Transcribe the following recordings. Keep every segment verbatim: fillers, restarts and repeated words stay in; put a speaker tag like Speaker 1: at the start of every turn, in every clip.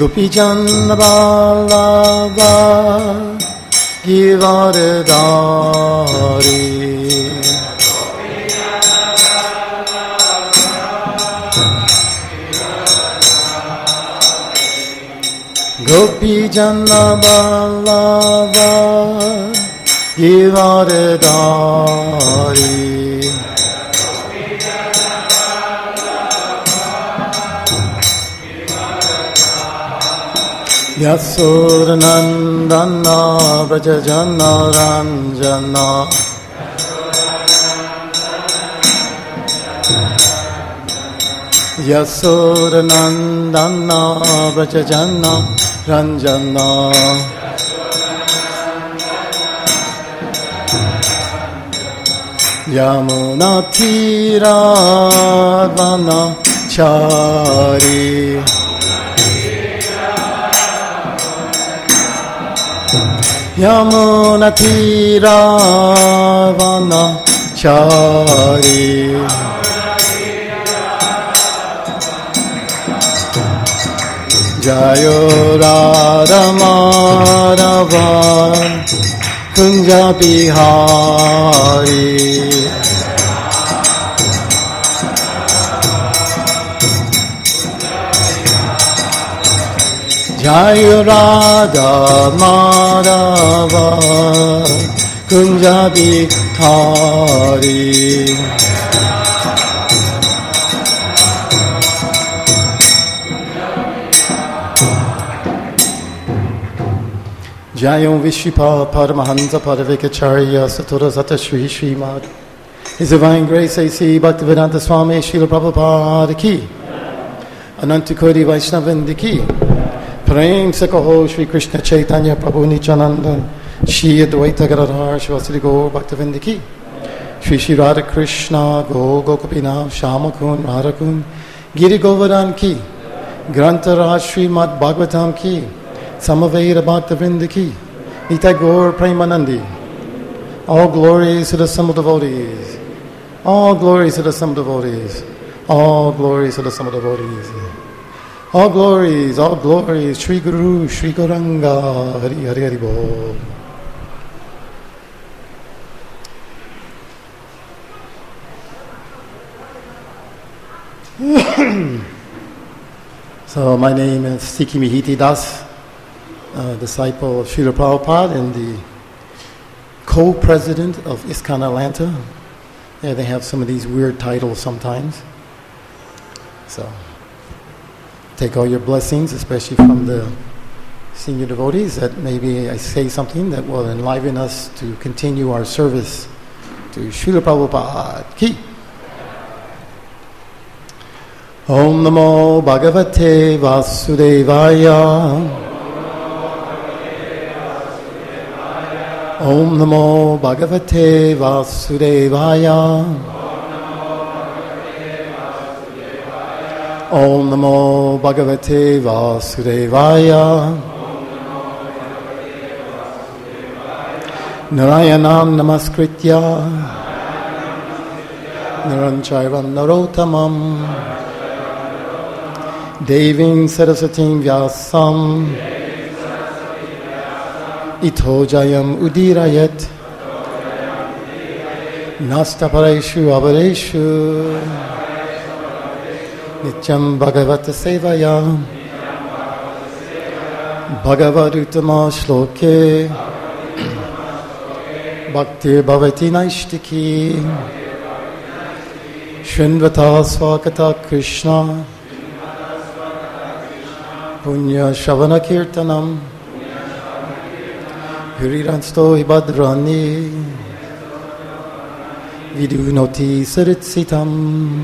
Speaker 1: Gopijan Vallabha Giridhari Gopijan Vallabha Giridhari Yasodanandana Vrajajana Ranjana Yasodanandana Vrajajana Ranjana Yamuna Tiravana Chari Yamuna Tiravana Chari Jayo Radha Madhava Kunja Bihari Jayo Radha Madhava Kunja Bihari Jayam Vishwipa Paramahansa Padavikacharya Satura Sata Shri Srimad His Divine Grace A C Bhaktivedanta Swami Srila Prabhupada Ki Ananta Koti Vaishnavindi Ki Prem Sakaho Shri Krishna Chaitanya Prabhu Nityananda Shri Advaita Gadadhar Shivasri Gaur Bhaktivedanta Ki Shri Shri Radha Krishna Go Gokapina Shamakun Radhakun Giri Govardhan Ki Granta Raj Srimad Bhagavatam Ki Samaveda Bhaktivinoda Ki Nitai Gaur Premanandi. All glories to the assembled devotees. All glories to the assembled devotees. All glories to the assembled devotees. All glories, all glories. Shri Guru, Shri Gauranga, Hari Hari Hari Bol. So my name is Sikimihiti Das. Uh, disciple of Srila Prabhupada and the co-president of ISKCON Atlanta. Yeah, they have some of these weird titles sometimes. So, take all your blessings, especially from the senior devotees, that maybe I say something that will enliven us to continue our service to Srila Prabhupada Ki. Om Namo Bhagavate Vasudevaya. Om Namo Bhagavate Vasudevaya. Om Namo Bhagavate Vasudevaya. Narayanam Namaskritya Naranchaivam Narotamam Devim Sarasatim Vyasam Ito Jayam Udirayat Nastapareshu Avareshu Nityam Bhagavata Sevaya Bhagavadutama Shloke Bhakti Bhavati Naishtiki Shrindvata Swakata Krishna Punya Shavana Kirtanam Hiriransto Hibhadrani Vidunoti Saritsitam.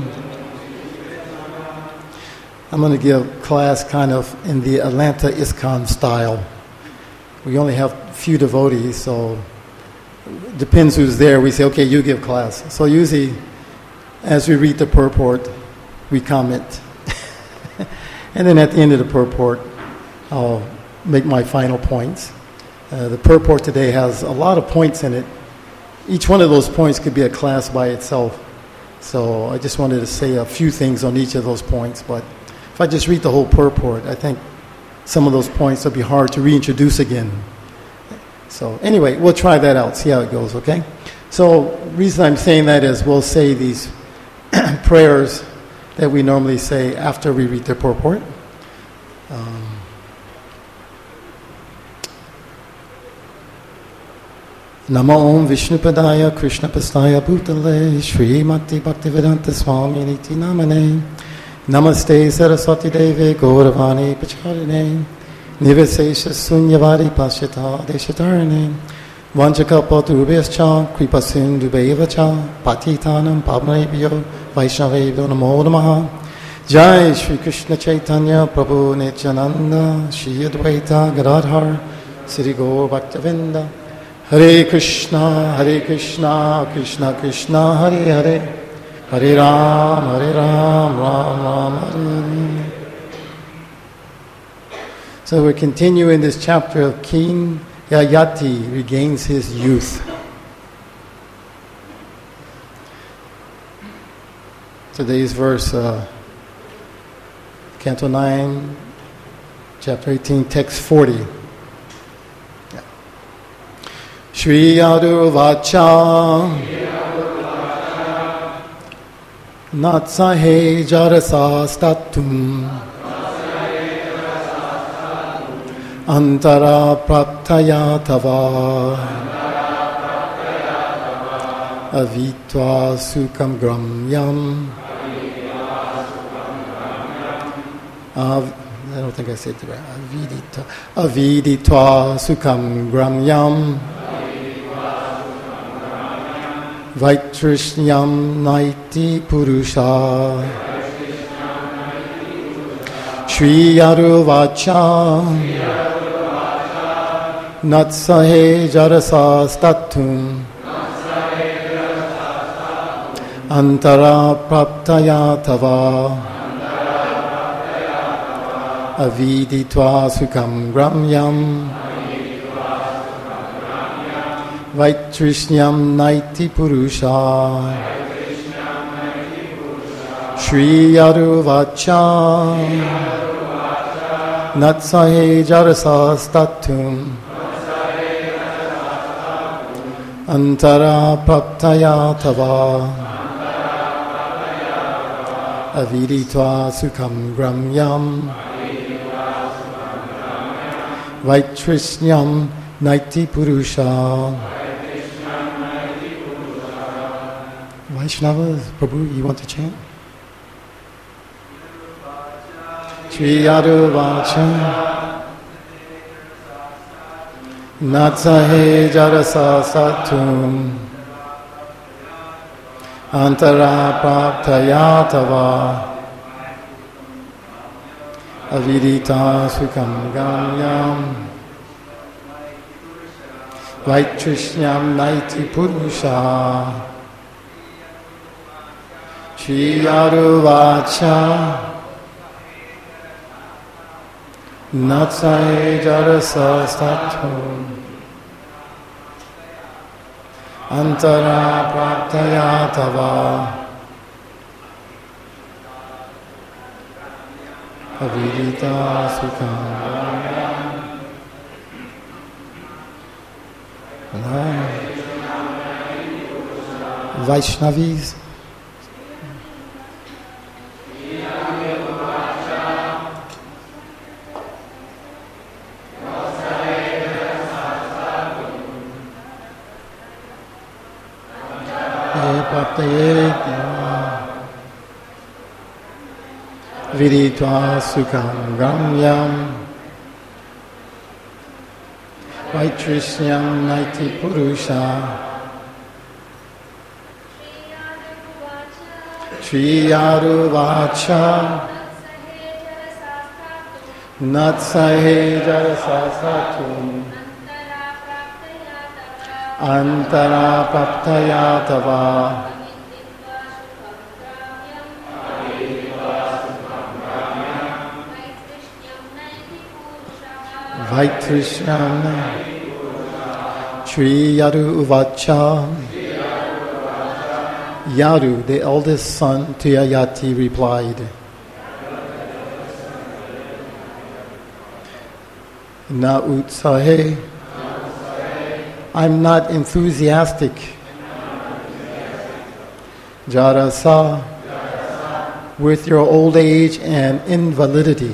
Speaker 1: I'm going to give class kind of in the Atlanta ISKCON style. We only have a few devotees, so it depends who's there. We say, okay, you give class. So usually, as we read the purport, we comment. And then at the end of the purport, I'll make my final points. Uh, the purport today has a lot of points in it. Each one of those points could be a class by itself. So I just wanted to say a few things on each of those points. But if I just read the whole purport, I think some of those points will be hard to reintroduce again. So anyway, we'll try that out, see how it goes, okay? So the reason I'm saying that is we'll say these prayers that we normally say after we read the purport. Um, Nama Om Vishnupadaya Krishna Pastaya Bhutale Srimati Bhaktivedanta Swami Niti Namane Namaste Saraswati Deve Gauravani Pacharine Nivesesha Sunyavari Pashyata Deshatarane Vanchakapaturubhyascha Kripa Sindhubevacha Patitanam Pavnebhyo Vaishnavebhyo Namo Namaha Jai Shri Krishna Chaitanya Prabhu Nityananda Shri Advaita Gadadhar Sri Gaur Bhaktavinda Hare Krishna, Hare Krishna, Krishna Krishna, Hare Hare, Hare Ram, Hare Ram, Ram Ram, Hare Hare. So we're continuing this chapter of King Yayati regains his youth. Today's verse, uh, Canto nine, Chapter eighteen, Text forty. Shri Aduvacha Natsahe Jarasa Statum Antara Praptaya Tava Avitva Sukam Gramyam Av- I don't think I said it right. Aviditva Aviditva Sukam Gramyam Vaitrishyam Naiti Purusha Shri Yaruvacha Natsahe Jarasa Statum Antara Praptaya Tava Aviditva Sukam Gramyam Vaitrishyam Naiti Purusha Shri Yaruvacha Natsahe Jarasa Statum Antara Praptaya Tava Aviditva Sukam Gramyam Vaitrishyam Naiti Purusha. Vaishnavas, Prabhu, you want to chant? Shri Yaduvacha Natsahe Jarasa Satum Antara Praptaya Tava Avidita Sukam Ganyam Vaitrishyam Naiti Purusha Shri Yaduvacha Natsahe Jarasa Statum Antara Praptaya Tava Avidita Sukam Vaishnavis. Viditva Sukam Gamyam Vaitrishyam Naiti Purusha Shri Yaduvacha Natsahe Jarasa Satum Antara Praptaya Tava Vaitrishyam Shri Yaduvacha Yadu, the eldest son to Yayati, replied, Na utsahe. I'm not enthusiastic. Jarasa. With your old age and invalidity.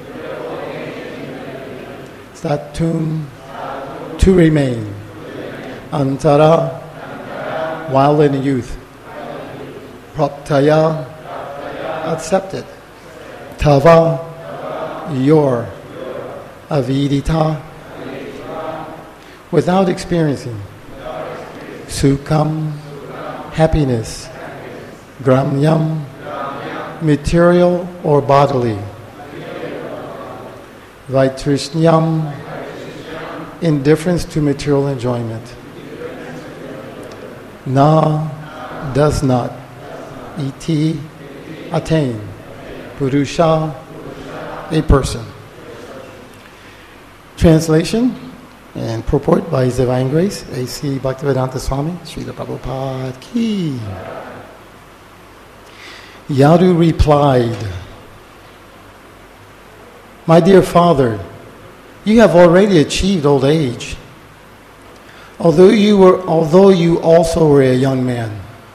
Speaker 1: Satum. To remain. Antara. While in youth. Praptaya. Accepted. Tava. Your. Avidita. Without experiencing. Sukham. Happiness. Gramyam. Material or bodily. Vaitrishyam. Indifference to material enjoyment. Na. Does not. Iti. Attain. Purusha. A person. Translation and purport by His Divine Grace, A C Bhaktivedanta Swami, Srila Prabhupada Ki. Yadu replied, "My dear father, you have already achieved old age, although you were, although you also were a young man."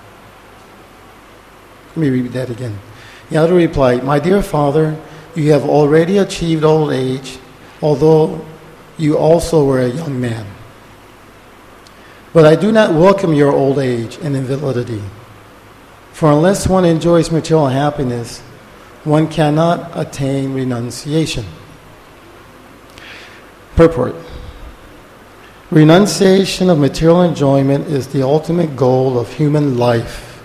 Speaker 1: Let me read that again. Yadu replied, "My dear father, you have already achieved old age, although you also were a young man. But I do not welcome your old age and invalidity. For unless one enjoys material happiness, one cannot attain renunciation." Purport. Renunciation of material enjoyment is the ultimate goal of human life.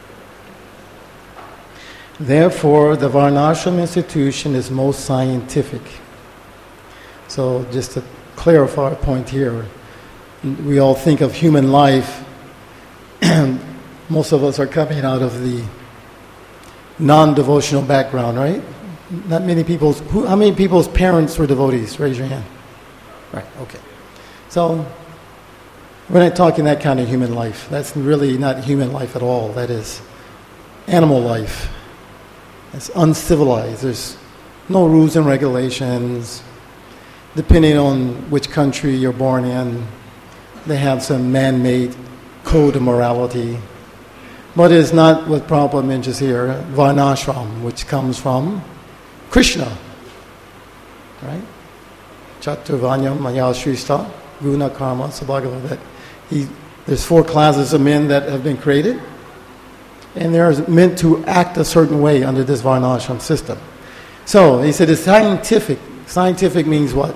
Speaker 1: Therefore, the Varnashram institution is most scientific. So just to clarify a point here, we all think of human life, and most of us are coming out of the non-devotional background, right? Not many people's, who, how many people's parents were devotees? Raise your hand. Right, okay. So we're not talking that kind of human life. That's really not human life at all. That is animal life. It's uncivilized. There's no rules and regulations. Depending on which country you're born in, they have some man-made code of morality. But it's not what Prabhupada mentions here, Varnashram, which comes from Krishna. Right? Chaturvanyam Maya Shrista, Guna Karma Sabhagava. That he, there's four classes of men that have been created, and they're meant to act a certain way under this Varnashram system. So he said it's scientific. Scientific means what?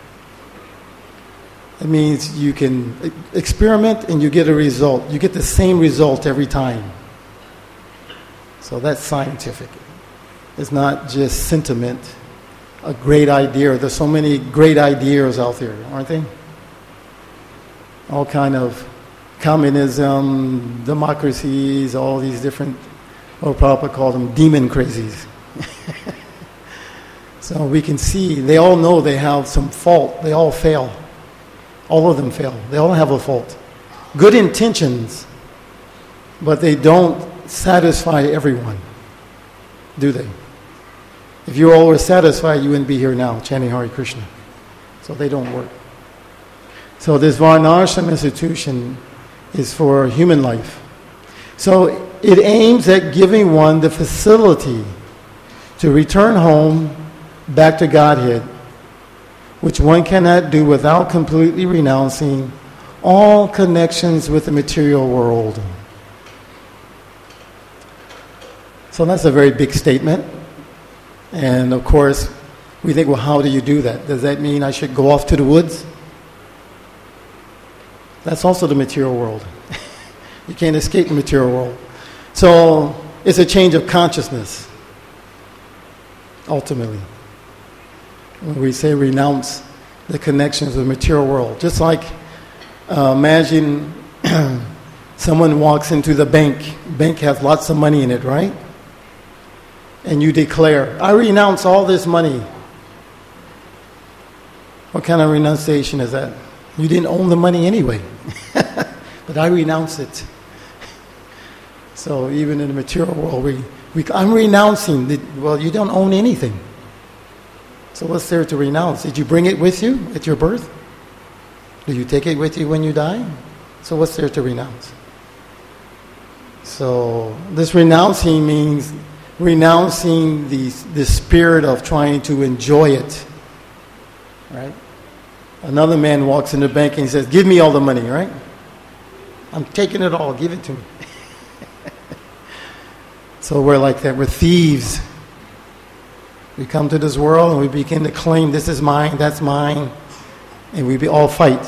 Speaker 1: It means you can experiment and you get a result. You get the same result every time. So that's scientific. It's not just sentiment, a great idea. There's so many great ideas out there, aren't they? All kind of communism, democracies, all these different, what Prabhupada called them, demon crazies. So we can see, they all know they have some fault. They all fail. All of them fail. They all have a fault. Good intentions, but they don't satisfy everyone, do they? If you all were satisfied, you wouldn't be here now chanting Hare Krishna. So they don't work. So this Varnashram institution is for human life. So it aims at giving one the facility to return home back to Godhead, which one cannot do without completely renouncing all connections with the material world. So that's a very big statement. And of course, we think, well, how do you do that? Does that mean I should go off to the woods? That's also the material world. You can't escape the material world. So it's a change of consciousness, ultimately. When we say renounce the connections with the material world. Just like, uh, imagine someone walks into the bank. Bank has lots of money in it, right? And you declare, I renounce all this money. What kind of renunciation is that? You didn't own the money anyway. But I renounce it. So even in the material world, we, we I'm renouncing. The, well, you don't own anything. So what's there to renounce? Did you bring it with you at your birth? Do you take it with you when you die? So what's there to renounce? So this renouncing means renouncing the, the spirit of trying to enjoy it. Right? Another man walks in the bank and he says, give me all the money, right? I'm taking it all, give it to me. So we're like that, we're thieves. We come to this world and we begin to claim this is mine, that's mine, and we be all fight.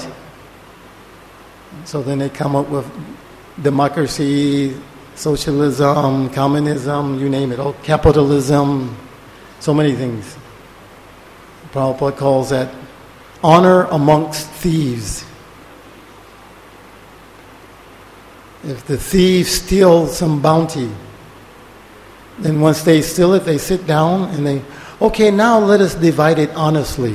Speaker 1: So then they come up with democracy, socialism, communism, you name it, oh, capitalism, so many things. Prabhupada calls that honor amongst thieves. If the thieves steal some bounty, then once they steal it, they sit down and they, okay, now let us divide it honestly.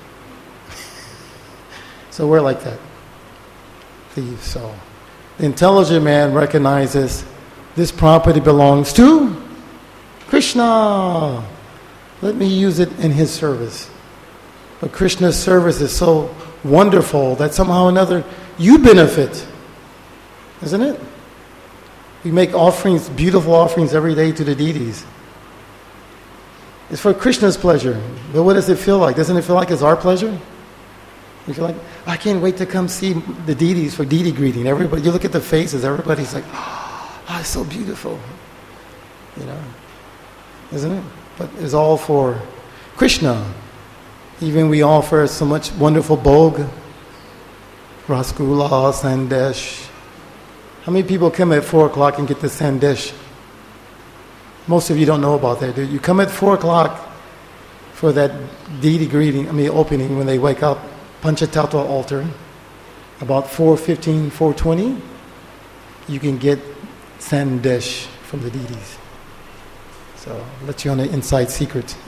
Speaker 1: So we're like that. Thieves. So the intelligent man recognizes this property belongs to Krishna. Let me use it in his service. But Krishna's service is so wonderful that somehow or another you benefit. Isn't it? We make offerings, beautiful offerings every day to the deities. It's for Krishna's pleasure. But what does it feel like? Doesn't it feel like it's our pleasure? You feel like, I can't wait to come see the deities for deity greeting. Everybody, you look at the faces, everybody's like, oh, it's so beautiful. You know, isn't it? But it's all for Krishna. Even we offer so much wonderful bhog, rasgulla, sandesh. How many people come at four o'clock and get the sandesh? Most of you don't know about that, do you? You come at four o'clock for that deity greeting, I mean opening when they wake up, Panchatattva altar, about four fifteen, four twenty, you can get sandesh from the deities. So I'll let you on an inside secret.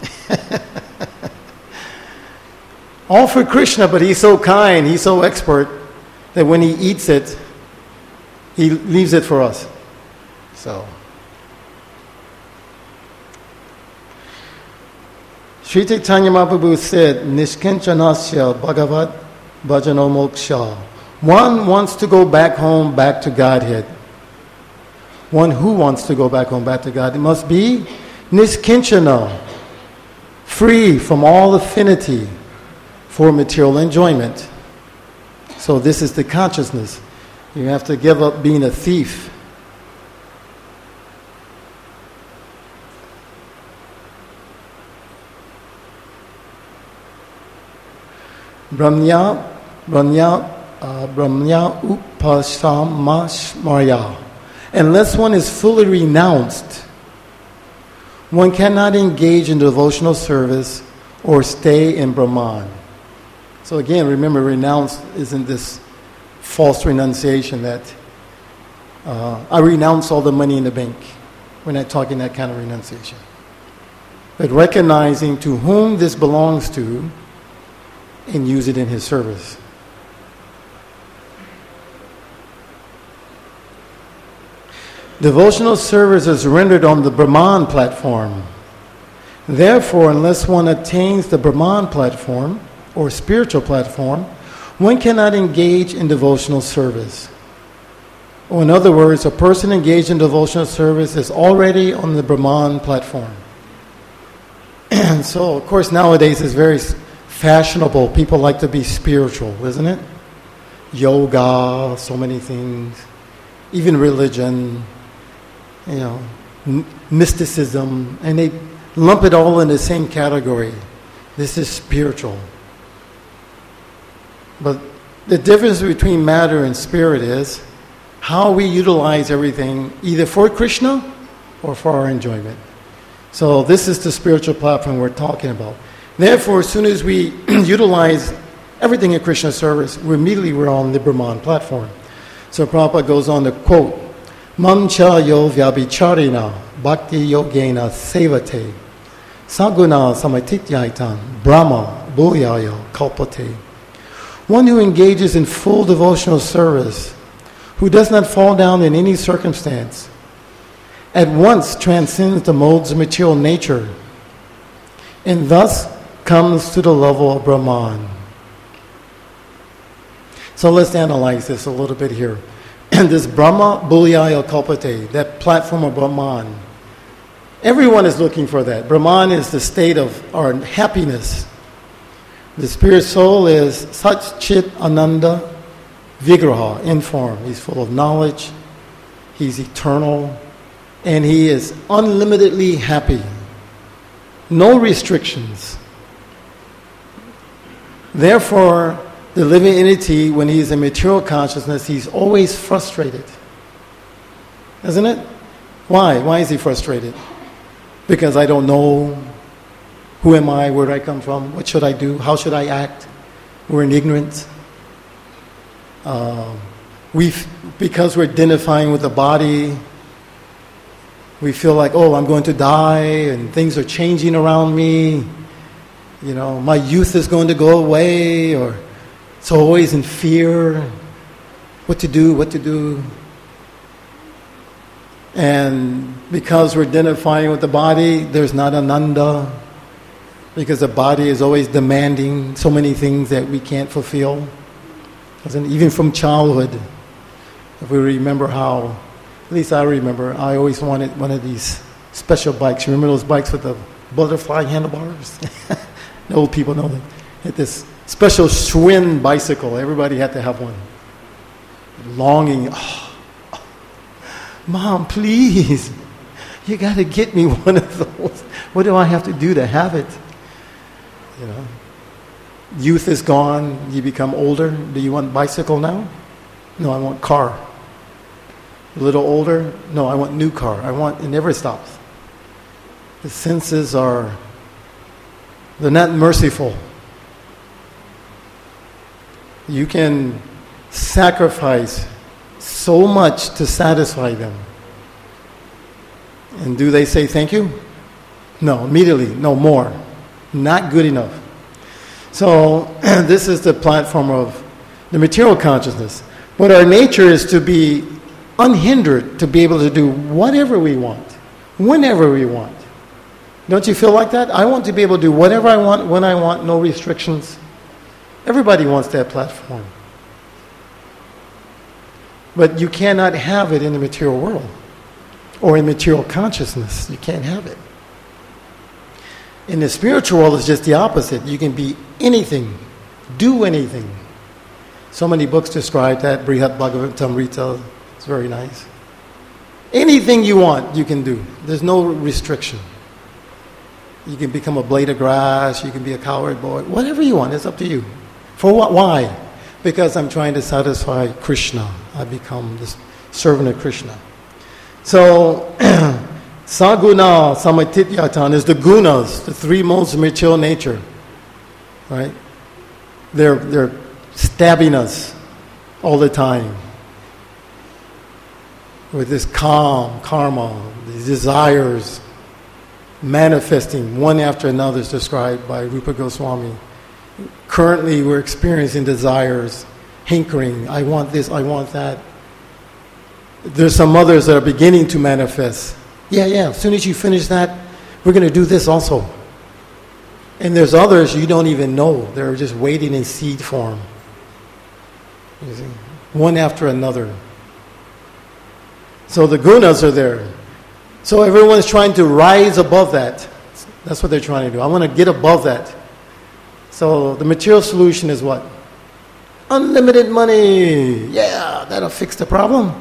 Speaker 1: All for Krishna, but he's so kind, he's so expert, that when he eats it, he leaves it for us. So, Sri Chaitanya Mahaprabhu said, Nishkinchanasya Bhagavat Bhajano Moksha. One wants to go back home, back to Godhead. One who wants to go back home, back to God. It must be Nishkinchana, free from all affinity for material enjoyment. So this is the consciousness. You have to give up being a thief. Brahmya, Brahmya, uh, Brahmya Upasamamarya. Unless one is fully renounced, one cannot engage in devotional service or stay in Brahman. So again, remember, renounce isn't this false renunciation that uh, I renounce all the money in the bank. We're not talking that kind of renunciation. But recognizing to whom this belongs to and use it in his service. Devotional service is rendered on the Brahman platform. Therefore, unless one attains the Brahman platform or spiritual platform, one cannot engage in devotional service. Or in other words, a person engaged in devotional service is already on the Brahman platform. And so, of course, nowadays it's very fashionable. People like to be spiritual, isn't it? Yoga, so many things. Even religion, you know, m- mysticism. And they lump it all in the same category. This is spiritual. But the difference between matter and spirit is how we utilize everything, either for Krishna or for our enjoyment. So this is the spiritual platform we're talking about. Therefore, as soon as we utilize everything in Krishna's service, we immediately we're on the Brahman platform. So Prabhupada goes on to quote, Mam cha yo vyabhicharina bhakti yogena sevate saguna samatityaitan brahma bhuyaya kalpate. One who engages in full devotional service, who does not fall down in any circumstance, at once transcends the modes of material nature, and thus comes to the level of Brahman. So let's analyze this a little bit here. And this Brahma Bhulyaya Kalpate, that platform of Brahman, everyone is looking for that. Brahman is the state of our happiness. The spirit soul is Sat Chit Ananda Vigraha, in form. He's full of knowledge, he's eternal, and he is unlimitedly happy. No restrictions. Therefore, the living entity, when he's in material consciousness, he's always frustrated. Isn't it? Why? Why is he frustrated? Because I don't know. Who am I? Where do I come from? What should I do? How should I act? We're in ignorance. Uh, we, because we're identifying with the body, we feel like, oh, I'm going to die, and things are changing around me. You know, my youth is going to go away, or so always in fear. What to do? What to do? And because we're identifying with the body, there's not ananda. Because the body is always demanding so many things that we can't fulfill. Even from childhood, if we remember how, at least I remember, I always wanted one of these special bikes. You remember those bikes with the butterfly handlebars? The old people know them. Had this special Schwinn bicycle. Everybody had to have one. Longing, oh, oh, Mom, please, you got to get me one of those. What do I have to do to have it? You know, youth is gone. You become older. Do you want bicycle now? No, I want car. A little older? No, I want new car. I want, it never stops. The senses are, they're not merciful. You can sacrifice so much to satisfy them. And do they say thank you? No, immediately, no more. Not good enough. So this is the platform of the material consciousness. But our nature is to be unhindered, to be able to do whatever we want, whenever we want. Don't you feel like that? I want to be able to do whatever I want, when I want, no restrictions. Everybody wants that platform. But you cannot have it in the material world or in material consciousness. You can't have it. In the spiritual world, it's just the opposite. You can be anything, do anything. So many books describe that. Brihat Bhagavatamrita, it's very nice. Anything you want, you can do. There's no restriction. You can become a blade of grass, you can be a cowherd boy, whatever you want, it's up to you. For what? Why? Because I'm trying to satisfy Krishna. I become the servant of Krishna. So, Saguna Samatityatan is the gunas, the three modes of material nature. Right? They're, they're stabbing us all the time with this calm, karma, these desires manifesting one after another, is described by Rupa Goswami. Currently, we're experiencing desires, hankering. I want this, I want that. There's some others that are beginning to manifest. Yeah, yeah, as soon as you finish that, we're going to do this also. And there's others you don't even know. They're just waiting in seed form. You see? One after another. So the gunas are there. So everyone's trying to rise above that. That's what they're trying to do. I want to get above that. So the material solution is what? Unlimited money. Yeah, that'll fix the problem.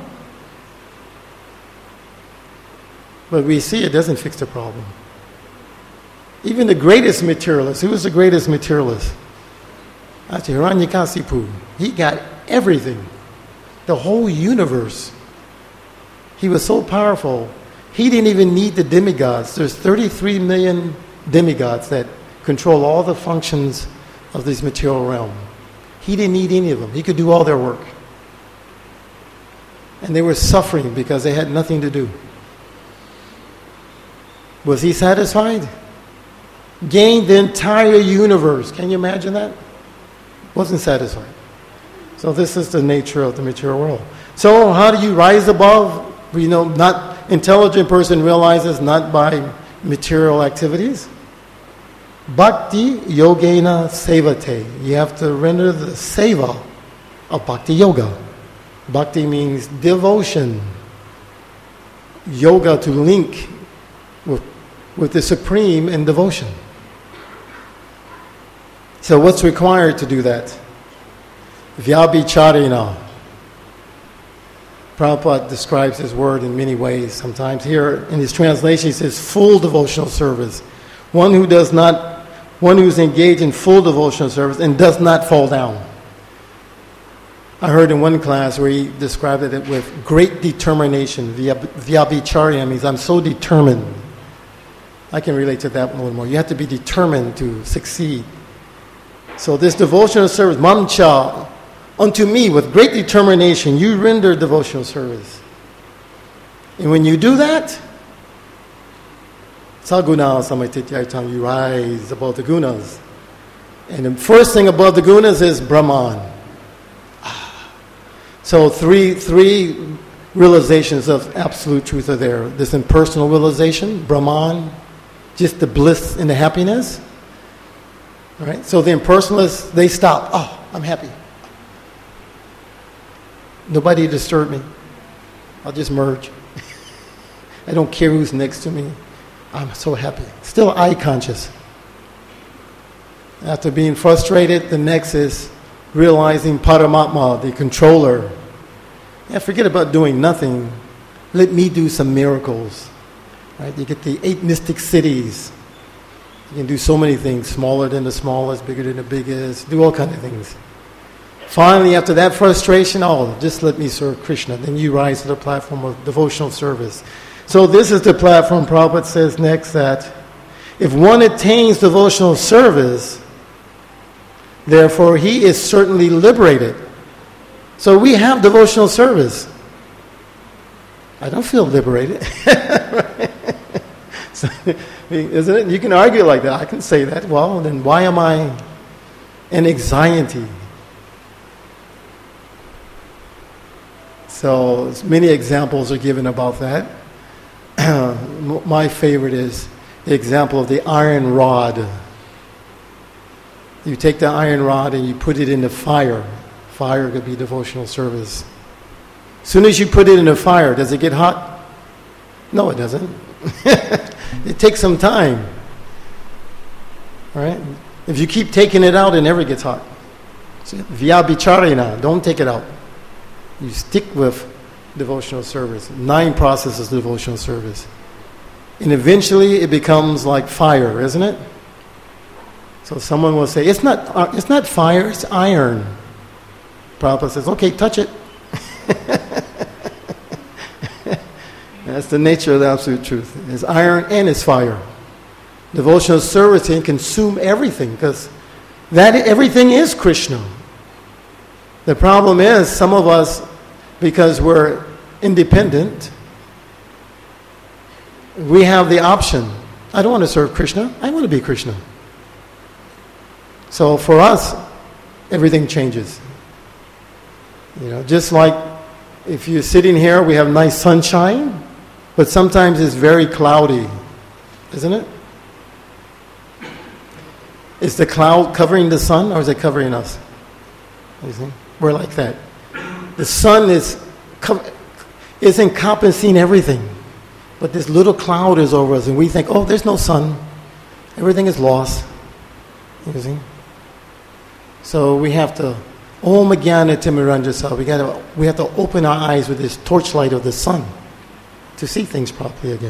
Speaker 1: But we see it doesn't fix the problem. Even the greatest materialist, who was the greatest materialist? Actually, Hiranyakasipu. He got everything. The whole universe. He was so powerful. He didn't even need the demigods. There's thirty-three million demigods that control all the functions of this material realm. He didn't need any of them. He could do all their work. And they were suffering because they had nothing to do. Was he satisfied? Gained the entire universe. Can you imagine that? Wasn't satisfied. So this is the nature of the material world. So how do you rise above? You know, not intelligent person realizes not by material activities. Bhakti yogena sevate. You have to render the seva of bhakti yoga. Bhakti means devotion. Yoga to link with, with the Supreme in devotion. So what's required to do that? Vyabhicharena. Prabhupada describes his word in many ways. Sometimes here in his translation he says full devotional service. One who does not, one who's engaged in full devotional service and does not fall down. I heard in one class where he described it with great determination. Vyabhicharya means I'm so determined. I can relate to that one a little more. You have to be determined to succeed. So this devotional service, mamcha, unto me with great determination, you render devotional service. And when you do that, saguna samaitit you rise above the gunas. And the first thing above the gunas is Brahman. So three three realizations of absolute truth are there. This impersonal realization, Brahman, just the bliss and the happiness. Right? So the impersonalists, they stop. Oh, I'm happy. Nobody disturb me. I'll just merge. I don't care who's next to me. I'm so happy. Still I conscious. After being frustrated, the next is realizing Paramatma, the controller. Yeah, forget about doing nothing. Let me do some miracles. Right? You get the eight mystic cities. You can do so many things, smaller than the smallest, bigger than the biggest, do all kinds of things. Finally, after that frustration, oh, just let me serve Krishna. Then you rise to the platform of devotional service. So this is the platform Prabhupada says next, that if one attains devotional service, therefore he is certainly liberated. So we have devotional service. I don't feel liberated. So, isn't it? You can argue like that. I can say that. Well, then why am I in anxiety? So many examples are given about that. My favorite is the example of the iron rod. You take the iron rod and you put it in the fire. Fire could be devotional service. As soon as you put it in the fire, does it get hot? No, it doesn't. It takes some time. All right? If you keep taking it out, it never gets hot. Vyabhicharena, don't take it out. You stick with devotional service. Nine processes of devotional service. And eventually it becomes like fire, isn't it? So someone will say, it's not uh, it's not fire, it's iron. Prabhupada says, okay, touch it. That's the nature of the absolute truth. It's iron and it's fire. Devotional service can consume everything, because that everything is Krishna. The problem is, some of us, because we're independent, we have the option. I don't want to serve Krishna. I want to be Krishna. So for us, everything changes. You know, just like if you're sitting here, we have nice sunshine, but sometimes it's very cloudy, isn't it? Is the cloud covering the sun, or is it covering us? You see? We're like that. The sun is is encompassing everything, but this little cloud is over us, and we think, oh, there's no sun. Everything is lost. You see? So we have to, Om Jnana Timirandhasa, we got to, we have to open our eyes with this torchlight of the sun to see things properly again.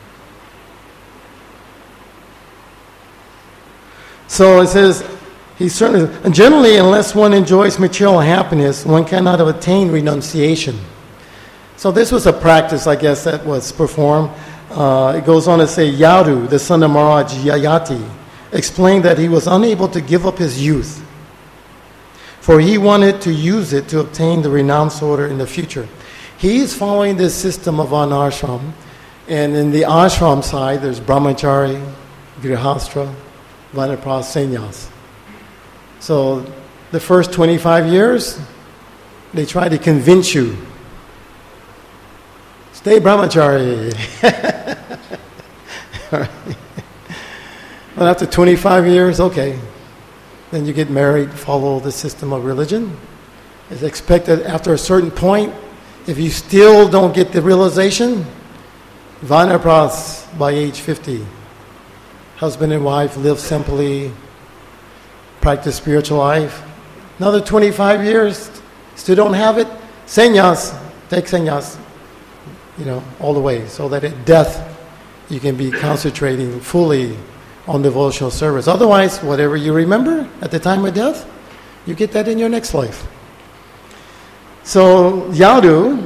Speaker 1: So it says, he certainly, and generally, unless one enjoys material happiness, one cannot attain renunciation. So this was a practice, I guess, that was performed. Uh, it goes on to say, Yaru, the son of Maharaj Yayati, explained that he was unable to give up his youth, for he wanted to use it to obtain the renounced order in the future. He is following this system of an ashram, and in the ashram side, there's brahmachari, grihastra, vanaprastha, sannyas. So the first twenty-five years, they try to convince you, stay brahmachari. But after twenty-five years, okay. Then you get married, follow the system of religion. It's expected after a certain point, if you still don't get the realization, Vanapras by age fifty. Husband and wife live simply, practice spiritual life. Another twenty-five years, still don't have it, sannyas, take sannyas, you know, all the way, so that at death you can be concentrating fully on devotional service. Otherwise, whatever you remember at the time of death, you get that in your next life. So Yadu,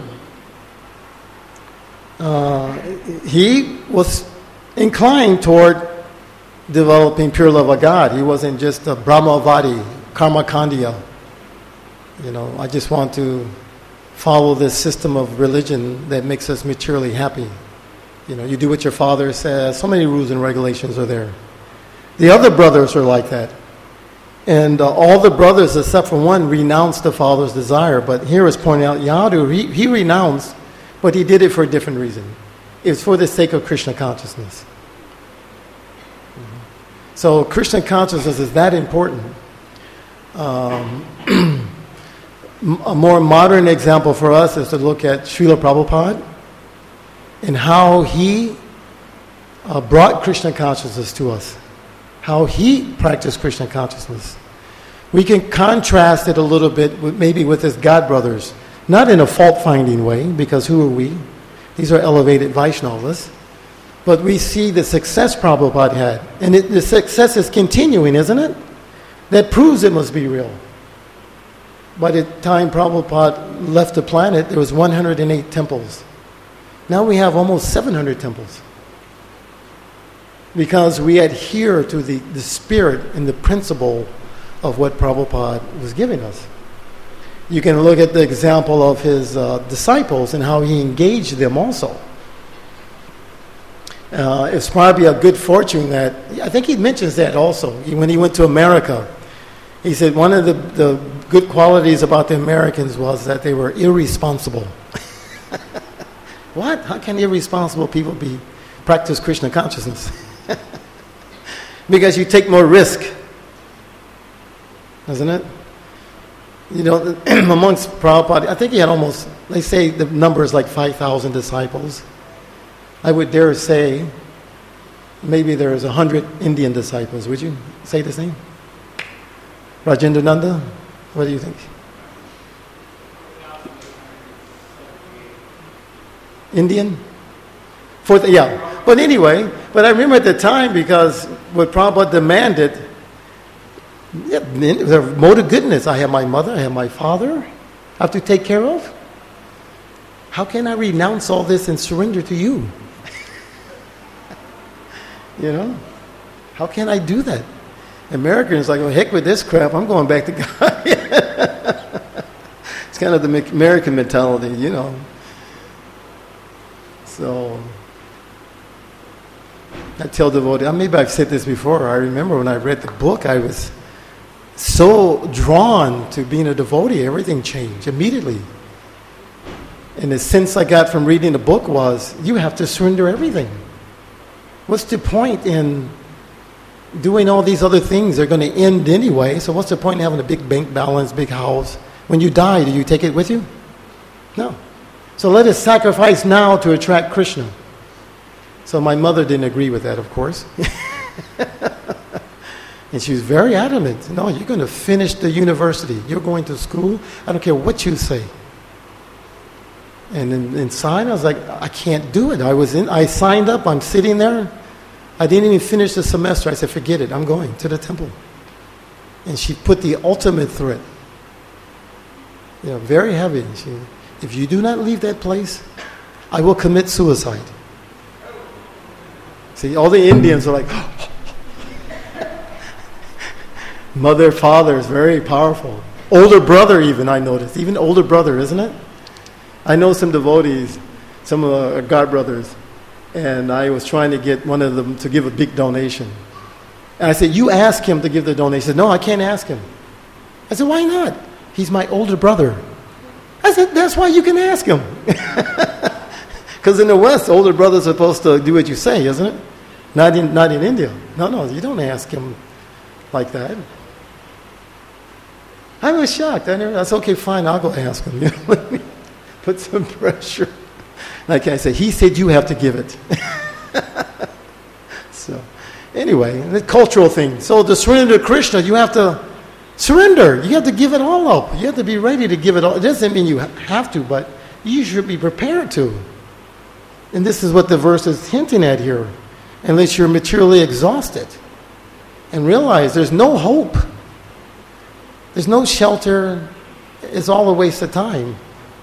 Speaker 1: uh, he was inclined toward developing pure love of God. He wasn't just a Brahmavadi, Karmakandya. You know, I just want to follow this system of religion that makes us materially happy. You know, you do what your father says. So many rules and regulations are there. The other brothers are like that. And uh, all the brothers, except for one, renounced the father's desire. But here is pointing out, Yadu, he, he renounced, but he did it for a different reason. It was for the sake of Krishna consciousness. Mm-hmm. So Krishna consciousness is that important. Um, a more modern example for us is to look at Srila Prabhupada and how he uh, brought Krishna consciousness to us. How he practiced Krishna consciousness. We can contrast it a little bit with, maybe with his God brothers. Not in a fault-finding way, because who are we? These are elevated Vaishnavas. But we see the success Prabhupada had. And it, the success is continuing, isn't it? That proves it must be real. By the time Prabhupada left the planet, there was one hundred eight temples. Now we have almost seven hundred temples. Because we adhere to the, the spirit and the principle of what Prabhupada was giving us. You can look at the example of his uh, disciples and how he engaged them also. Uh, it's probably a good fortune that, I think he mentions that also, when he went to America. He said one of the, the good qualities about the Americans was that they were irresponsible. What? How can irresponsible people be practice Krishna consciousness? Because you take more risk, isn't it? You know, amongst Prabhupada, I think he had almost, they say the number is like five thousand disciples. I would dare say maybe there's one hundred Indian disciples. Would you say the same? Rajendra Nanda, what do you think? Indian? Fourth, yeah. But anyway, but I remember at the time, because what Prabhupada demanded, yeah, the mode of goodness. I have my mother, I have my father, I have to take care of. How can I renounce all this and surrender to you? You know? How can I do that? Americans are like, oh, heck with this crap, I'm going back to God. It's kind of the American mentality, you know. So I tell devotees, maybe I've said this before, I remember when I read the book, I was so drawn to being a devotee, everything changed immediately. And the sense I got from reading the book was, you have to surrender everything. What's the point in doing all these other things? They're going to end anyway, so what's the point in having a big bank balance, big house? When you die, do you take it with you? No. So let us sacrifice now to attract Krishna. So my mother didn't agree with that, of course. And she was very adamant. No, you're going to finish the university. You're going to school. I don't care what you say. And in, inside, I was like, I can't do it. I was in. I signed up. I'm sitting there. I didn't even finish the semester. I said, forget it. I'm going to the temple. And she put the ultimate threat. You know, very heavy. She, if you do not leave that place, I will commit suicide. See, all the Indians are like, mother, father is very powerful. Older brother even, I noticed. Even older brother, isn't it? I know some devotees, some of our God brothers, and I was trying to get one of them to give a big donation. And I said, you ask him to give the donation. He said, no, I can't ask him. I said, why not? He's my older brother. I said, that's why you can ask him. Because in the West, older brothers are supposed to do what you say, isn't it? Not in, not in India. No, no, you don't ask him like that. I was shocked. I never, I said, okay, fine, I'll go ask him. You know, let me put some pressure. Like I said, he said you have to give it. So, anyway, the cultural thing. So to surrender to Krishna, you have to surrender. You have to give it all up. You have to be ready to give it all. It doesn't mean you have to, but you should be prepared to. And this is what the verse is hinting at here. Unless you're materially exhausted. And realize there's no hope. There's no shelter. It's all a waste of time.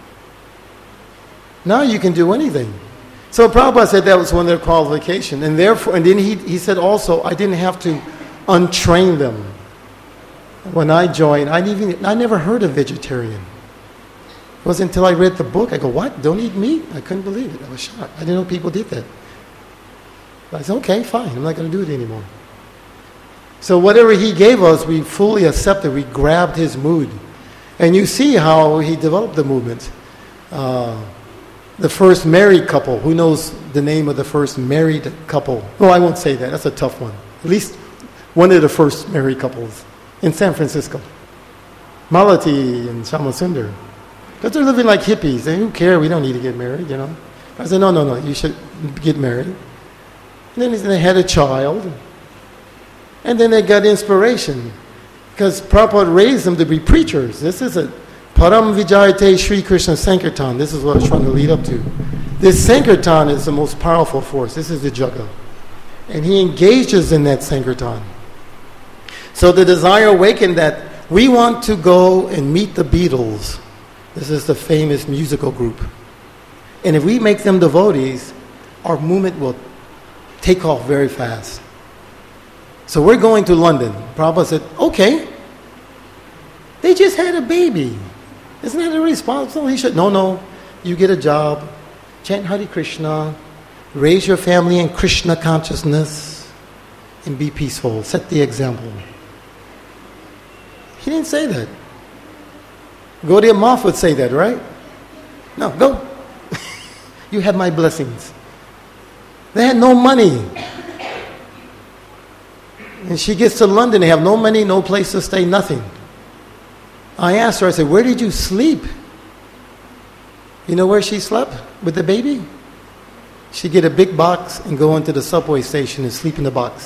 Speaker 1: Now you can do anything. So Prabhupada said that was one of their qualifications. And therefore, and then he, he said also, I didn't have to untrain them. When I joined, I, didn't even, I never heard of vegetarian. It wasn't until I read the book, I go, what? Don't eat meat? I couldn't believe it. I was shocked. I didn't know people did that. I said, okay, fine. I'm not going to do it anymore. So whatever he gave us, we fully accepted. We grabbed his mood. And you see how he developed the movement. Uh, the first married couple. Who knows the name of the first married couple? No, I won't say that. That's a tough one. At least one of the first married couples in San Francisco. Malati and Shamasundar. Because they're living like hippies. And who cares? We don't need to get married, you know. I said, no, no, no. You should get married. And then they had a child. And then they got inspiration. Because Prabhupada raised them to be preachers. This is a Param Vijayate Sri Krishna Sankirtan. This is what I was trying to lead up to. This Sankirtan is the most powerful force. This is the Jaga. And he engages in that Sankirtan. So the desire awakened that we want to go and meet the Beatles. This is the famous musical group. And if we make them devotees, our movement will take off very fast. So we're going to London. Prabhupada said, okay. They just had a baby. Isn't that irresponsible? He said, no, no. You get a job. Chant Hare Krishna. Raise your family in Krishna consciousness. And be peaceful. Set the example. He didn't say that. Gaudiya Math would say that, right? No, go. You have my blessings. They had no money. And she gets to London, they have no money, no place to stay, nothing. I asked her, I said, where did you sleep? You know where she slept with the baby? She'd get a big box and go into the subway station and sleep in the box.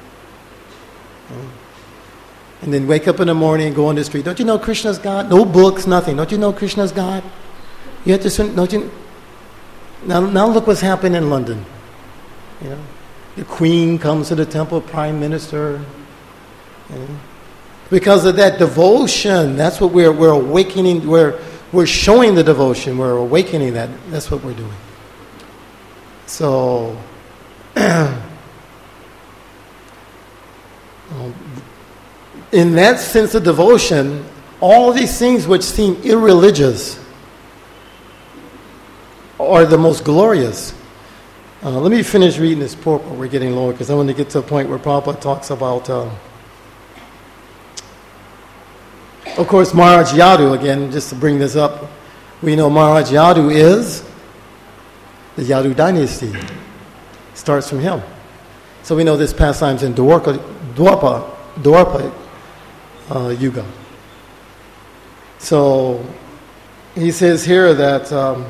Speaker 1: And then wake up in the morning and go on the street. Don't you know Krishna's God? No books, nothing. Don't you know Krishna's God? You have to, don't you? Now, now look what's happened in London. You know, the Queen comes to the temple, Prime Minister. You know. Because of that devotion, that's what we're we're awakening. We're we're showing the devotion. We're awakening that. That's what we're doing. So, in that sense of devotion, all these things which seem irreligious are the most glorious. Uh, let me finish reading this purport. We're getting lower because I want to get to a point where Prabhupada talks about, uh, of course, Maharaj Yadu. Again, just to bring this up, we know Maharaj Yadu is the Yadu dynasty. Starts from him. So we know this pastime's in Dwarka, Dwarpa, Dwarpa uh, Yuga. So he says here that um,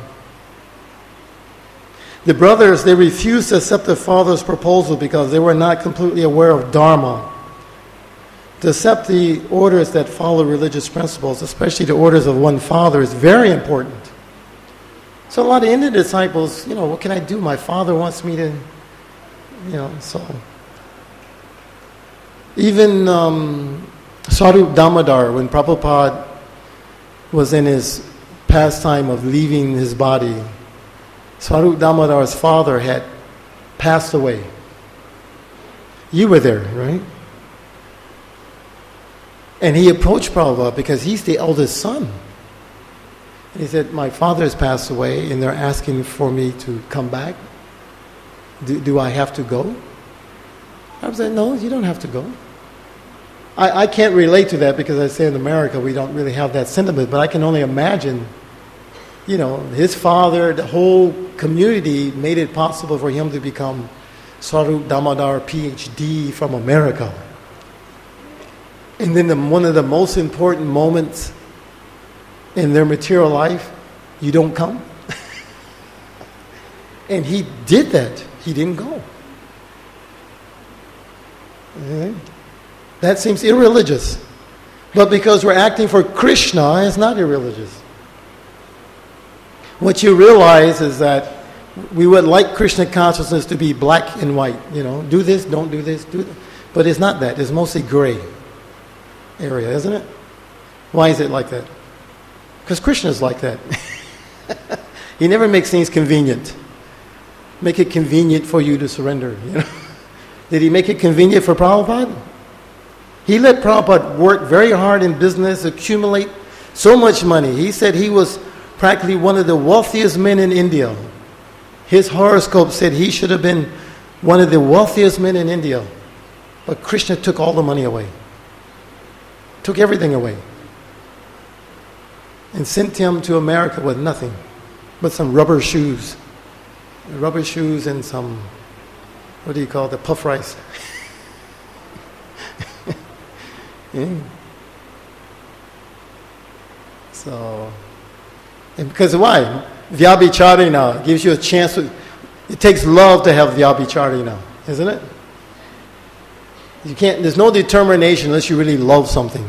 Speaker 1: the brothers, they refused to accept their father's proposal because they were not completely aware of Dharma. To accept the orders that follow religious principles, especially the orders of one father, is very important. So a lot of Indian disciples, you know, what can I do? My father wants me to, you know, so. Even um, Swarup Damodar, when Prabhupada was in his pastime of leaving his body, Swarup Damodar's father had passed away. You were there, right? And he approached Prabhupada because he's the eldest son. And he said, my father has passed away and they're asking for me to come back. Do, do I have to go? I said, no, you don't have to go. I, I can't relate to that because I say in America we don't really have that sentiment, but I can only imagine, you know, his father, the whole community made it possible for him to become Swarup Damodar, P H D from America. And then the, one of the most important moments in their material life, you don't come. And he did that. He didn't go. Okay. That seems irreligious. But because we're acting for Krishna, it's not irreligious. What you realize is that we would like Krishna consciousness to be black and white. You know, do this, don't do this, do that. But it's not that. It's mostly gray area, isn't it? Why is it like that? Because Krishna is like that. He never makes things convenient. Make it convenient for you to surrender. You know? Did he make it convenient for Prabhupada? He let Prabhupada work very hard in business, accumulate so much money. He said he was practically one of the wealthiest men in India. His horoscope said he should have been one of the wealthiest men in India. But Krishna took all the money away. Took everything away. And sent him to America with nothing but some rubber shoes. Rubber shoes and some, what do you call it, the puff rice. Yeah. So, and because why? Vyabhicharina gives you a chance to, it takes love to have Vyabhicharina, isn't it? You can't, there's no determination unless you really love something.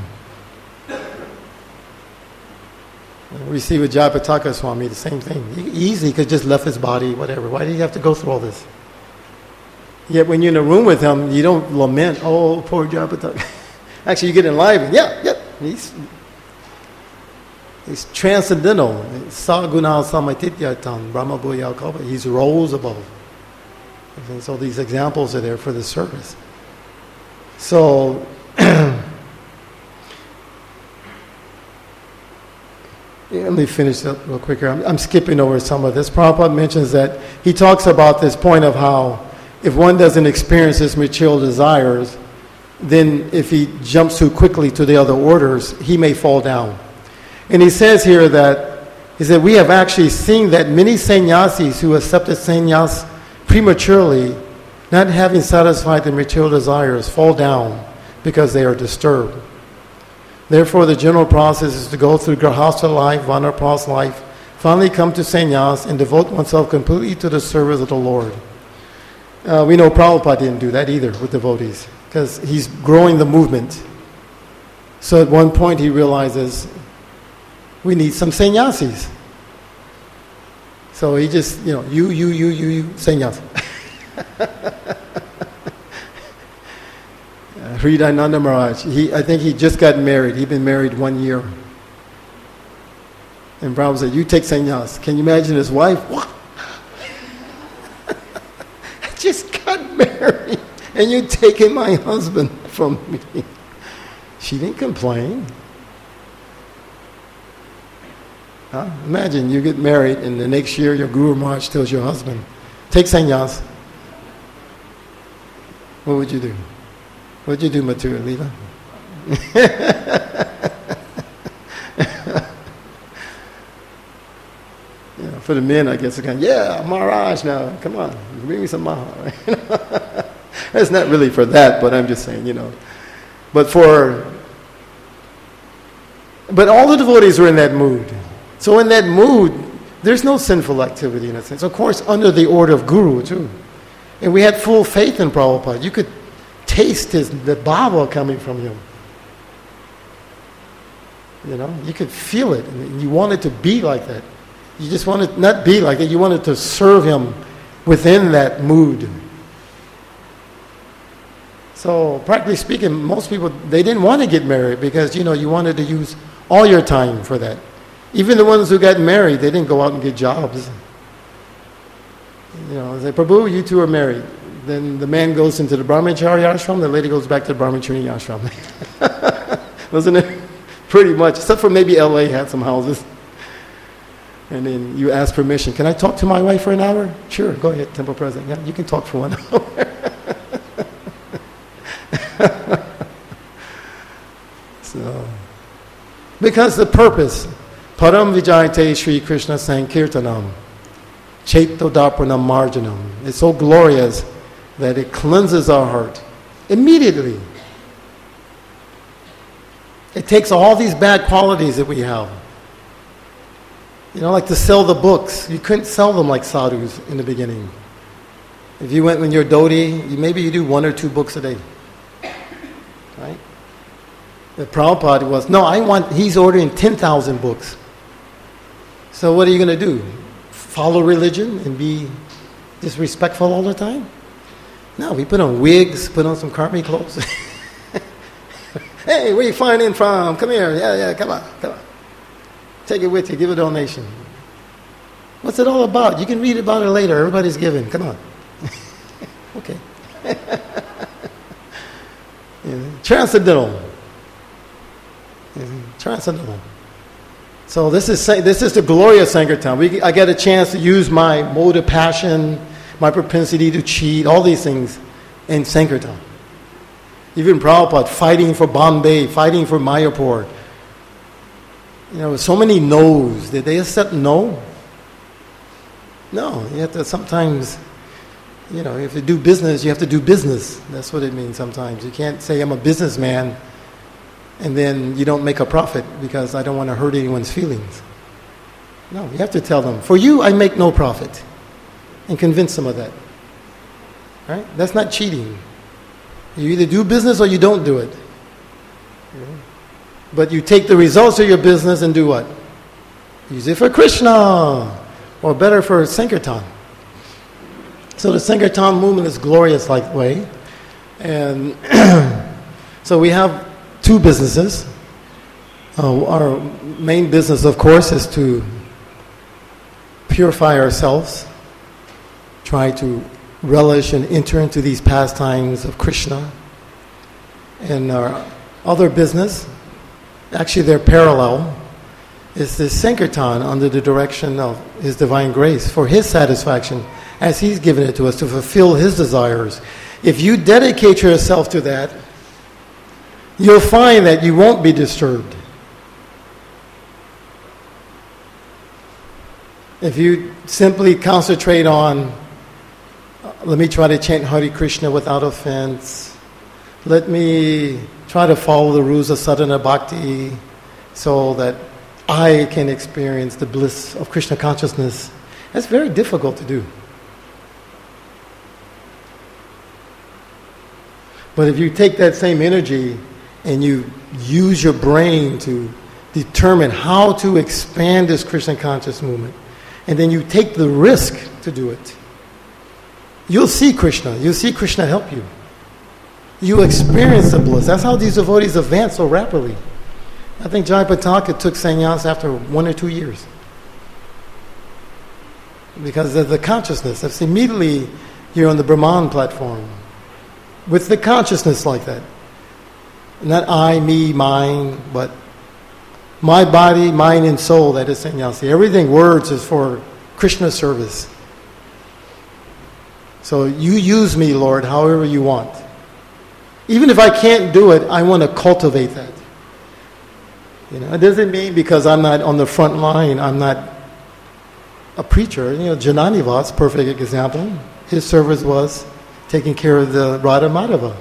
Speaker 1: We see with Jayapataka Swami, the same thing. Easy, he could just left his body, whatever. Why did he have to go through all this? Yet when you're in a room with him, you don't lament, oh, poor Jayapataka. Actually, you get enlivened. Yeah, yeah. He's, he's transcendental. Saguna Samatityatam, Brahma Bhuyakaba. He's rose above. And so these examples are there for the service. So, yeah, let me finish up real quick here. I'm, I'm skipping over some of this. Prabhupada mentions that he talks about this point of how if one doesn't experience his material desires, then if he jumps too quickly to the other orders, he may fall down. And he says here that, he said, we have actually seen that many sannyasis who accepted sannyas prematurely, not having satisfied their material desires, fall down because they are disturbed. Therefore, the general process is to go through grahastha life, vanaprastha life, finally come to sannyas and devote oneself completely to the service of the Lord. Uh, we know Prabhupada didn't do that either with devotees, because he's growing the movement. So at one point he realizes we need some sannyasis. So he just, you know, you, you, you, you, you, sannyas. Hridayananda Maharaj, he, I think he just got married. He'd been married one year. And Prabhupada said, you take sannyas. Can you imagine his wife? What? I just got married. And you're taking my husband from me. She didn't complain. Huh? Imagine you get married and the next year your Guru Maharaj tells your husband, take sannyas. What would you do? What would you do, Mathura Leela? Yeah, for the men, I guess, it's kind of, yeah, Maharaj now, come on, bring me some Maharaj. It's not really for that, but I'm just saying, you know. But for, but all the devotees were in that mood. So in that mood, there's no sinful activity in a sense. Of course, under the order of Guru, too. And we had full faith in Prabhupada. You could taste his, the bhava coming from him. You know, you could feel it. And you wanted to be like that. You just wanted, not be like that, you wanted to serve him within that mood. So, practically speaking, most people, they didn't want to get married because, you know, you wanted to use all your time for that. Even the ones who got married, they didn't go out and get jobs. You know, they say, Prabhu, you two are married. Then the man goes into the Brahmachari ashram, the lady goes back to the Brahmachari ashram. Wasn't it? Pretty much, except for maybe L A had some houses. And then you ask permission, can I talk to my wife for an hour? Sure, go ahead, Temple President. Yeah, you can talk for one hour. So, because the purpose, Param Vijayate Sri Krishna Sankirtanam, Chaito Darpanam Marjanam, it's so glorious that it cleanses our heart immediately. It takes all these bad qualities that we have. You know, like to sell the books. You couldn't sell them like sadhus in the beginning. If you went when you're dhoti, you, maybe you do one or two books a day. Right? The Prabhupada was, no, I want, he's ordering ten thousand books. So what are you going to do? Follow religion and be disrespectful all the time? No, we put on wigs, put on some karmi clothes. Hey, where you flying in from? Come here. Yeah, yeah, come on, come on. Take it with you. Give a donation. What's it all about? You can read about it later. Everybody's giving. Come on. Okay. Yeah. Transcendental. Yeah. Transcendental. So this is this is the glorious Sankirtan. We I get a chance to use my mode of passion, my propensity to cheat, all these things in Sankirtan. Even Prabhupada fighting for Bombay, fighting for Mayapur. You know, so many no's. Did they accept no? No. You have to sometimes, you know, if you do business, you have to do business. That's what it means sometimes. You can't say, I'm a businessman, and then you don't make a profit because I don't want to hurt anyone's feelings. No, you have to tell them, for you, I make no profit. And convince them of that. Right? That's not cheating. You either do business or you don't do it. But you take the results of your business and do what? Use it for Krishna, or better for Sankirtan. So the Sankirtan movement is glorious like way. And so we have two businesses. Uh, our main business, of course, is to purify ourselves, try to relish and enter into these pastimes of Krishna. And our other business, actually they're parallel, is the Sankirtan under the direction of His Divine Grace for His satisfaction as He's given it to us to fulfill His desires. If you dedicate yourself to that, you'll find that you won't be disturbed. If you simply concentrate on, let me try to chant Hare Krishna without offense. Let me try to follow the rules of sadhana bhakti so that I can experience the bliss of Krishna consciousness. That's very difficult to do. But if you take that same energy and you use your brain to determine how to expand this Krishna conscious movement, and then you take the risk to do it, you'll see Krishna. You'll see Krishna help you. You experience the bliss. That's how these devotees advance so rapidly. I think Jayapataka took sannyas after one or two years. Because of the consciousness. That's immediately you're on the Brahman platform. With the consciousness like that. Not I, me, mine, but my body, mind, and soul, that is sannyasi. Everything, words, is for Krishna service. So you use me, Lord, however you want. Even if I can't do it, I want to cultivate that. You know, it doesn't mean because I'm not on the front line, I'm not a preacher. You know, Jananiva's perfect example. His service was taking care of the Radha Madhava.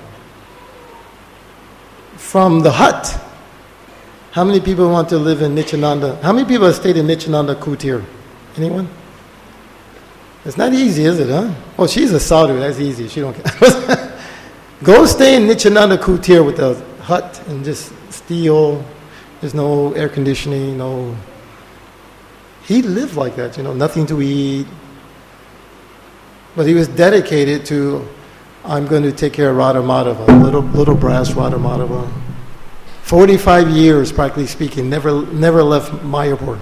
Speaker 1: From the hut. How many people want to live in Nityananda? How many people have stayed in Nityananda Kutir? Anyone? It's not easy, is it, huh? Oh, she's a sadhu. That's easy. She don't care. Go stay in Nityananda Kutir with a hut and just steal. There's no air conditioning, no... He lived like that, you know, nothing to eat. But he was dedicated to, I'm going to take care of Radha Madhava, little, little brass Radha Madhava. forty-five years, practically speaking, never, never left Mayapur.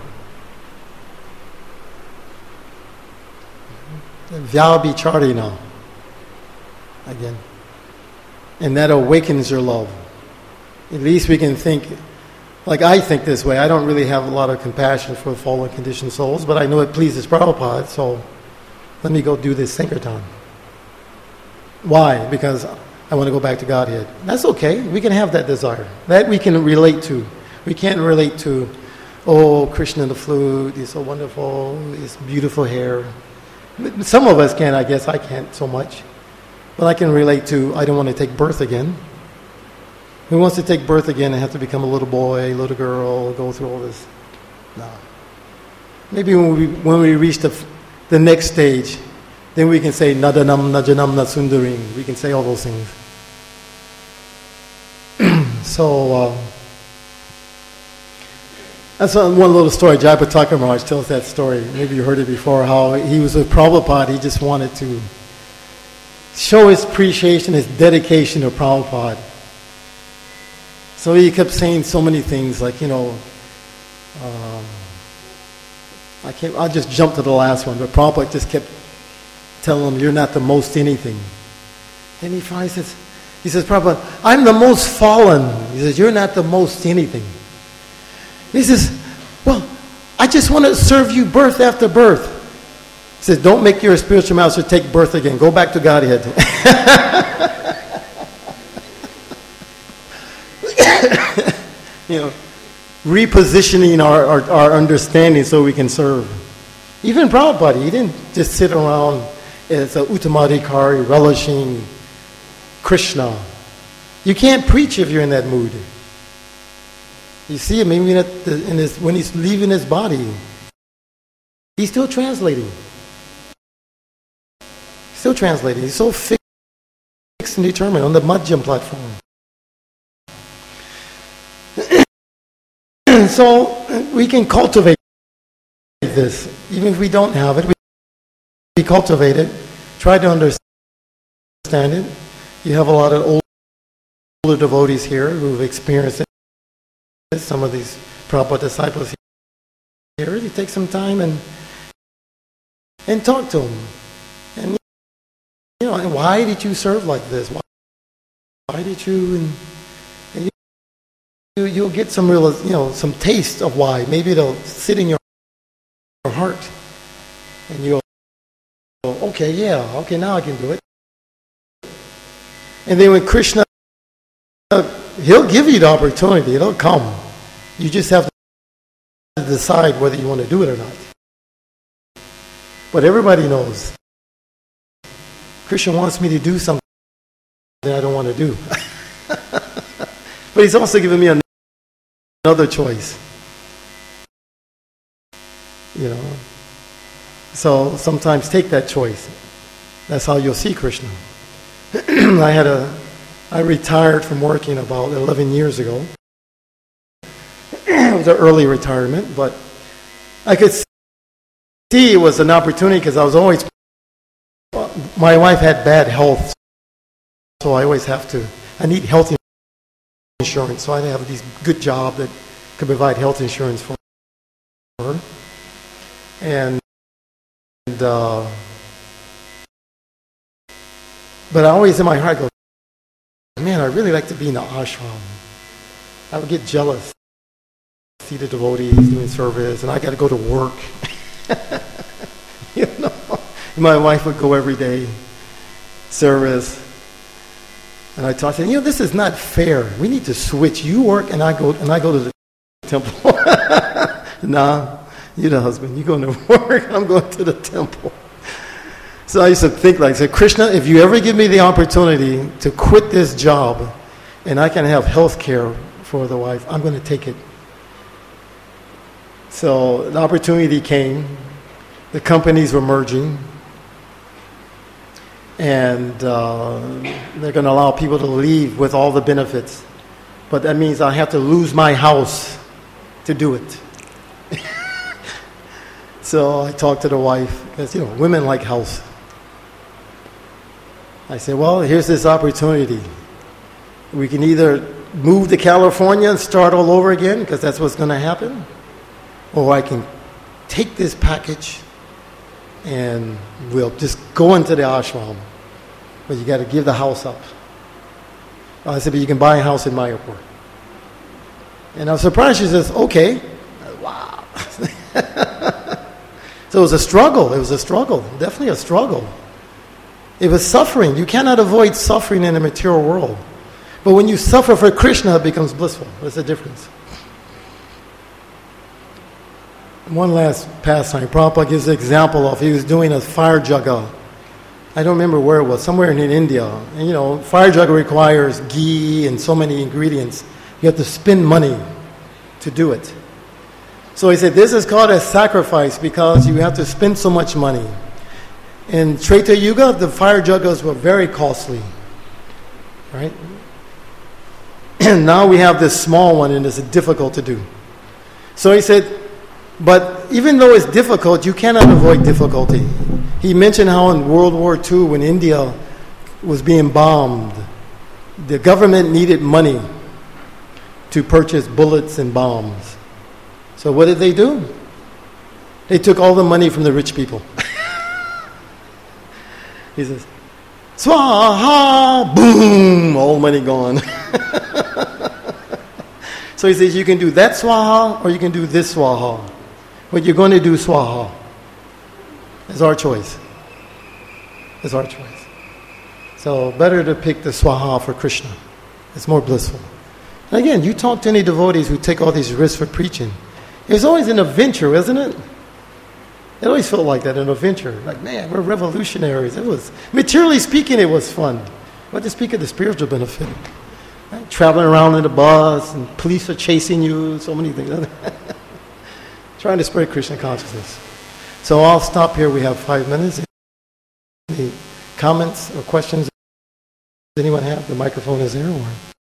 Speaker 1: Vyabhichari now. Again. And that awakens your love. At least we can think, like I think this way. I don't really have a lot of compassion for fallen conditioned souls, but I know it pleases Prabhupada, so let me go do this Sankirtan. Why? Because I want to go back to Godhead. That's okay. We can have that desire. That we can relate to. We can't relate to, oh, Krishna the flute, he's so wonderful, his beautiful hair. Some of us can, I guess. I can't so much. But I can relate to, I don't want to take birth again. Who wants to take birth again and have to become a little boy, little girl, go through all this? No. Maybe when we when we reach the the next stage, then we can say Nadanam Najanam Nasundarim. We can say all those things. so uh, that's one little story. Jayapataka Maharaj tells that story. Maybe you heard it before. How he was with Prabhupada. He just wanted to show his appreciation, his dedication to Prabhupada. So he kept saying so many things, like, you know, um, I can't, I'll just jump to the last one, but Prabhupada just kept telling him, you're not the most anything. And he finally says, he says, Prabhupada, I'm the most fallen. He says, you're not the most anything. He says, well, I just want to serve you birth after birth. He says, don't make your spiritual master take birth again. Go back to Godhead. You know, repositioning our, our, our understanding so we can serve. Even Prabhupada, he didn't just sit around as a Uttamadhikari relishing Krishna. You can't preach if you're in that mood. You see him even at the, in his, when he's leaving his body. He's still translating. Still translating. He's so fixed and determined on the Madhyam platform. So we can cultivate this. Even if we don't have it, we cultivate it. Try to understand it. You have a lot of older devotees here who've experienced it. Some of these Prabhupada disciples here. You take some time and and talk to them. And you know, and why did you serve like this? Why, why did you? And, and you, you you'll get some real, you know, some taste of why. Maybe it'll sit in your heart, and you'll go, okay, yeah, okay, now I can do it. And then when Krishna, he'll give you the opportunity. It'll come. You just have to decide whether you want to do it or not. But everybody knows Krishna wants me to do something that I don't want to do. But he's also given me another choice. You know. So sometimes take that choice. That's how you'll see Krishna. I had a I retired from working about eleven years ago. It was an early retirement, but I could see it was an opportunity because I was always, my wife had bad health, so I always have to, I need health insurance, so I have this good job that could provide health insurance for her. And, and uh, but I always in my heart go, man, I really like to be in the ashram. I would get jealous. See the devotees doing service, and I got to go to work. You know, my wife would go every day, service, and I talked to her. You know, this is not fair. We need to switch. You work, and I go, and I go to the temple. Nah, you're the husband. You going to work. I'm going to the temple. So I used to think like, say, Krishna, if you ever give me the opportunity to quit this job, and I can have health care for the wife, I'm going to take it. So the opportunity came. The companies were merging. And uh, they're going to allow people to leave with all the benefits. But that means I have to lose my house to do it. So I talked to the wife, because, you know, women like house. I said, well, here's this opportunity. We can either move to California and start all over again, because that's what's going to happen. Or I can take this package and we'll just go into the ashram. But you got to give the house up. I said, but you can buy a house in Mayapur. And I was surprised. She says, okay. Wow. So it was a struggle. It was a struggle. Definitely a struggle. It was suffering. You cannot avoid suffering in the material world. But when you suffer for Krishna, it becomes blissful. There's a difference. One last pastime. Prabhupada gives an example of, he was doing a fire jaga I don't remember where it was, somewhere in India. And, you know, fire jugger requires ghee and so many ingredients. You have to spend money to do it. So he said, this is called a sacrifice because you have to spend so much money. In Treta Yuga, the fire juggers were very costly. Right? And now we have this small one and it's difficult to do. So he said, but even though it's difficult, you cannot avoid difficulty. He mentioned how in World War Two, when India was being bombed, the government needed money to purchase bullets and bombs. So what did they do? They took all the money from the rich people. He says, Swaha, boom, all money gone. So he says, you can do that Swaha or you can do this Swaha. But you're going to do Swaha. It's our choice. It's our choice. So better to pick the Swaha for Krishna. It's more blissful. And again, you talk to any devotees who take all these risks for preaching. It's always an adventure, isn't it? It always felt like that, an adventure. Like, man, we're revolutionaries. It was, materially speaking, it was fun. But to speak of the spiritual benefit, right? Traveling around in a bus, and police are chasing you, so many things. Trying to spread Krishna consciousness. So I'll stop here. We have five minutes. Any comments or questions? Does anyone have? The microphone is there. Or?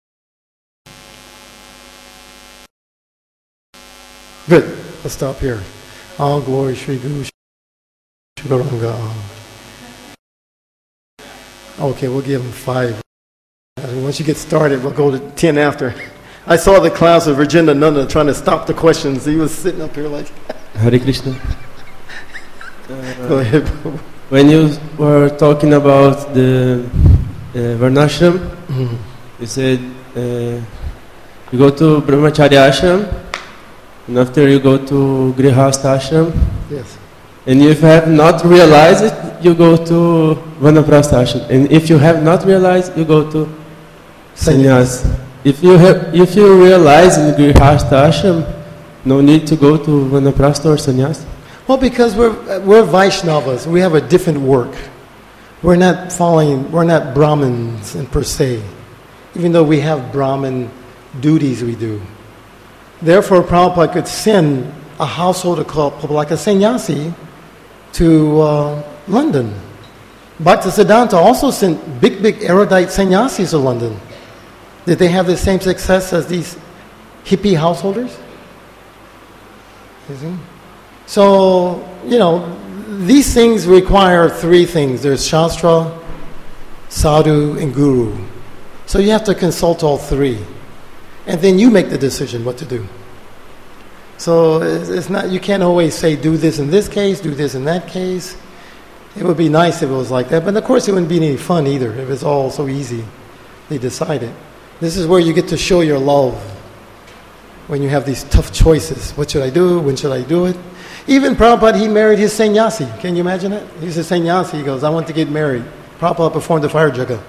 Speaker 1: Good. Let's stop here. All glory, Shri Guru, Shri Gauranga. Okay, we'll give him five. Once you get started, we'll go to ten after. I saw the class of Virginia Nanda trying to stop the questions. He was sitting up here like...
Speaker 2: Hare Krishna.
Speaker 1: Uh, Go ahead.
Speaker 2: When you were talking about the uh, Varnashram, mm-hmm. you said uh, you go to Brahmacharya Ashram, and after you go to Grihastha Ashram.
Speaker 1: Yes.
Speaker 2: And if you have not realized it, you go to Vanaprastha Ashram. And if you have not realized, you go to Sannyas. If you have, if you realize in Grihastha Ashram, no need to go to Vanaprastha or Sannyas?
Speaker 1: Well, because we're we're Vaishnavas, we have a different work. We're not following, we're not Brahmins in per se, even though we have Brahmin duties we do. Therefore, Prabhupada could send a householder couple like a sannyasi to uh, London. Bhaktisiddhanta also sent big, big erudite sannyasis to London. Did they have the same success as these hippie householders? You see? So, you know, these things require three things. There's Shastra, Sadhu, and Guru. So you have to consult all three. And then you make the decision what to do. So it's not, you can't always say, do this in this case, do this in that case. It would be nice if it was like that. But of course it wouldn't be any fun either if it's all so easy. They decide it. This is where you get to show your love. When you have these tough choices. What should I do? When should I do it? Even Prabhupada, he married his sannyasi. Can you imagine that? He's a sannyasi. He goes, I want to get married. Prabhupada performed the fire jaga.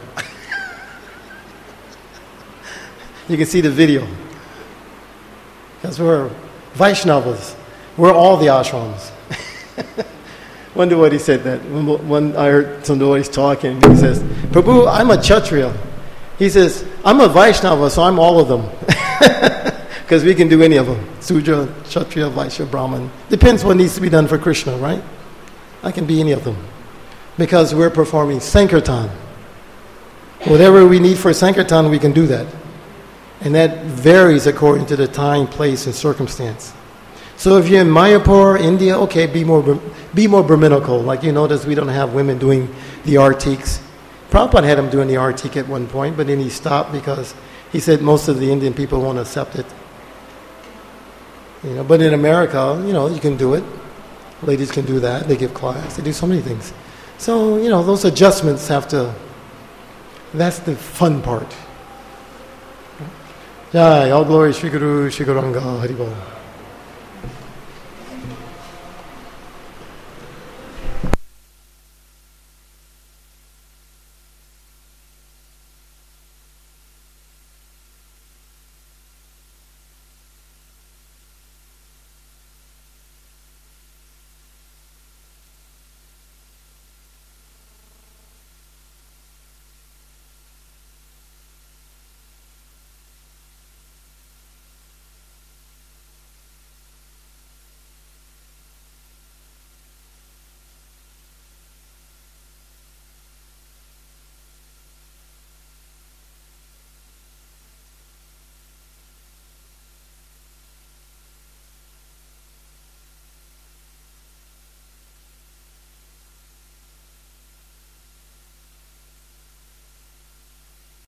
Speaker 1: You can see the video. Because we're Vaishnavas. We're all the ashrams. One devotee said that. When I heard some devotees talking, he says, Prabhu, I'm a Kshatriya. He says, I'm a Vaishnava, so I'm all of them. Because we can do any of them. Sudra, Kshatriya, Vaishya, Brahman. Depends what needs to be done for Krishna, right? I can be any of them. Because we're performing Sankirtan. Whatever we need for Sankirtan, we can do that. And that varies according to the time, place, and circumstance. So if you're in Mayapur, India, okay, be more be more Brahminical. Like you notice we don't have women doing the artiks. Prabhupada had them doing the artik at one point, but then he stopped because he said most of the Indian people won't accept it. You know, but in America, you know, you can do it. Ladies can do that. They give class. They do so many things. So, you know, those adjustments have to, that's the fun part. Jai, all glory, Shri Guru, Shri Gauranga, Hari Bol.